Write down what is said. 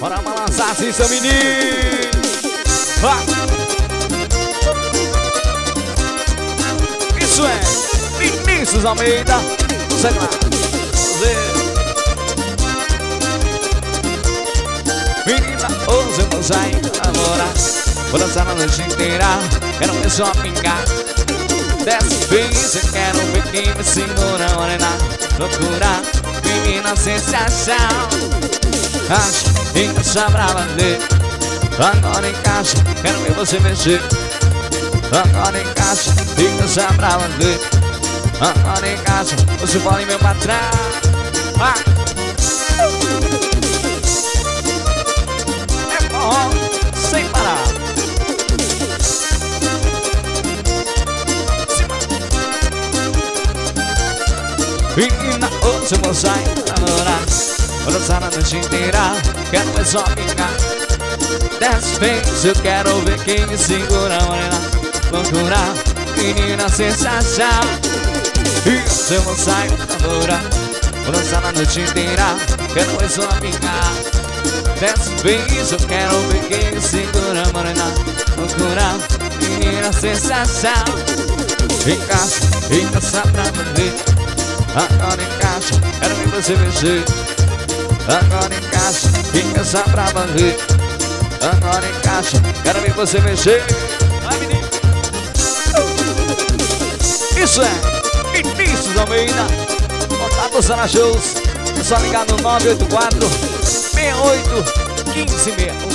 Bora balançar assim, seu menino. Isso é Vinícius Almeida. Segue lá. Menina, hoje eu vou sair namorar. Vou dançar a noite inteira. Quero ver só pingar. Dessa vez eu quero ver quem me segura. Morena, procura menina sensação. Acho, encaixa pra valer. Agora encaixa, quero ver você mexer. Agora encaixa, pra valer. Agora encaixa, você bola em meu patrão. É forró, sem parar. Menina, hoje eu vou sair namorar. Vou dançar a noite inteira, quero ver só pingar. Dessa vez eu quero ver quem me segura. Morena, loucura, menina sensação. E hoje eu vou sair namorar. Vou dançar a noite inteira, quero ver só pingar. Dessa vez eu quero ver quem me segura. Morena, loucura, menina sensação. Encaixa pra valer. Agora encaixa, quero ver você mexer. Agora encaixa pra valer. Agora encaixa, quero ver você mexer. Vai, menino. Isso é Vinícius Almeida. Contato Sana Shows. É só ligar no 984 68 1561.